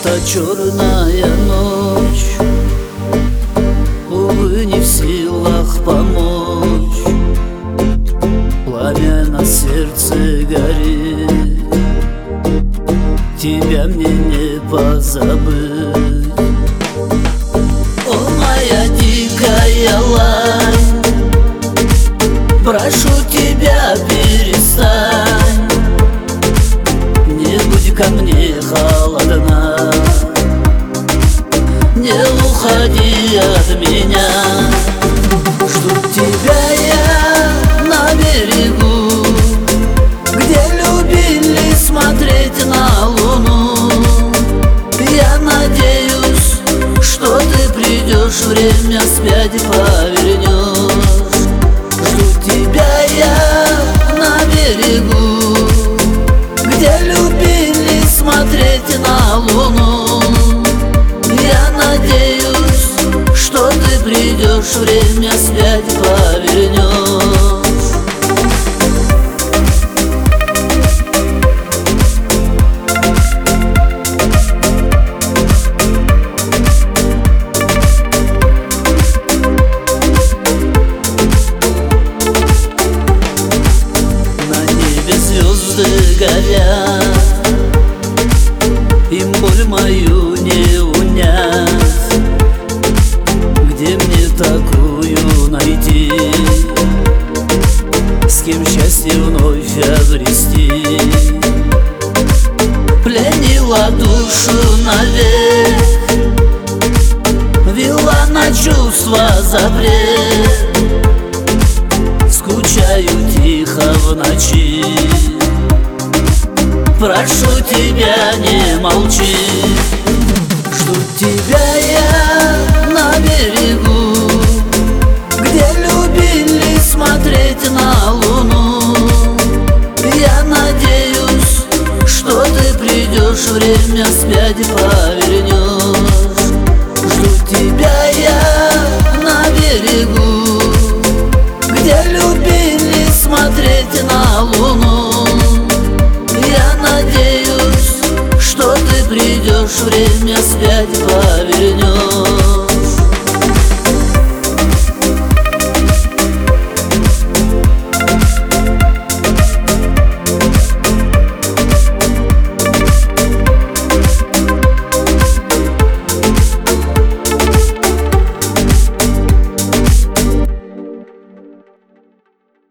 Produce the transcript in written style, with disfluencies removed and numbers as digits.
эта черная ночь, увы, не в силах помочь. Пламя на сердце горит, тебя мне не позабыть. О, моя дикая лань, прошу тебя, перестань, не будь ко мне холодна, не уходи от меня. Жду тебя я на берегу, где любили смотреть на луну. Я надеюсь, что ты придешь, время вспять повернешь. Жду тебя я на берегу, где любили смотреть на луну. Я надеюсь, что ты придешь, время вспять повернешь. Звезды горят, им боль мою не унять. Где мне такую найти, с кем счастье вновь обрести? Пленила душу навек, вела на чувства запрет. Скучаю тихо в ночи, прошу тебя, не молчи. Жду тебя я на берегу, где любили смотреть на луну. Я надеюсь, что ты придешь, время вспять повернешь. Жду тебя я на берегу, где любили смотреть на луну. Я надеюсь, что ты придешь, время вспять повернешь.